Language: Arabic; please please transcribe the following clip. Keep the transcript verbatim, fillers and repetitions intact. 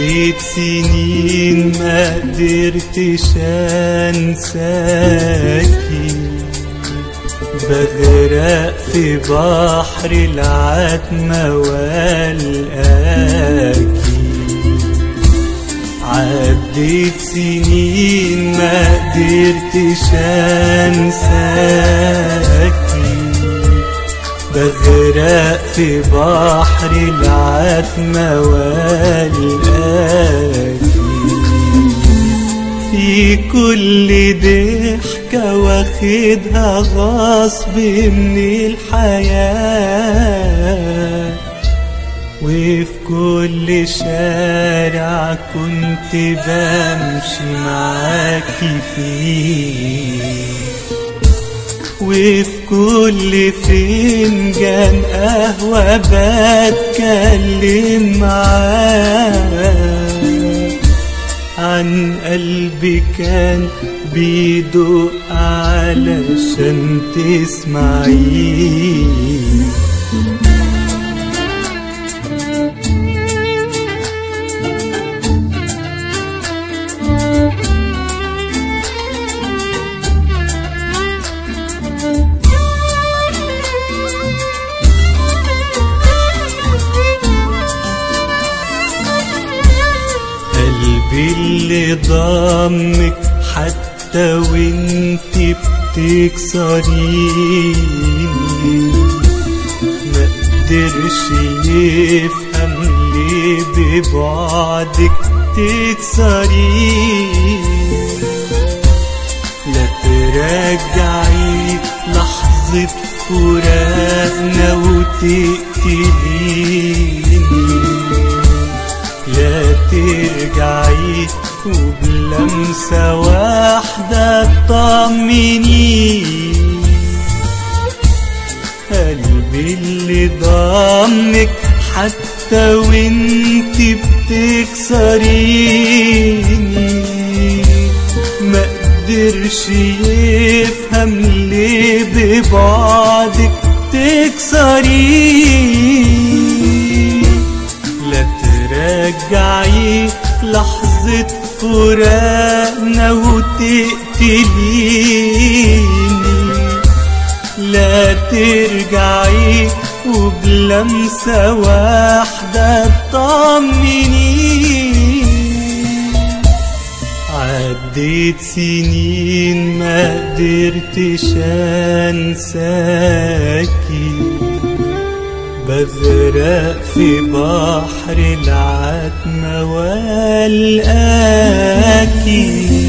عديت سنين ما قدرتش انساكي، بغرق في بحر العتمة والقاكي. عديت سنين ما قدرتش انساكي، بغرق في بحر العتمة والقاكي. في كل ضحكة واخدها غصب من الحياة، وفي كل شارع كنت بمشي معاكي فيه، وفي كل فنجان قهوة بتكلم معاك عن قلبي كان بيدق علشان تسمعيه. قلبي اللي ضمك حتى وانتي بتكسريني، ما قدرش يفهم ليه ببعدك تكسريني. لا ترجعي لحظة فراقنا وتقتليني، لا ترجعي وبلمسة واحدة تطمني. قلبي اللي ضمك حتى وانتي بتكسريني، ما قدرش يفهم ليه ببعدك تكسريني. لا ترجعي لحظة فراقنا وتقتليني، لا ترجعي وبلمسة واحدة تطمني. عديت سنين ما قدرتش انساكي، بغرق في بحر العتمة والقاكي.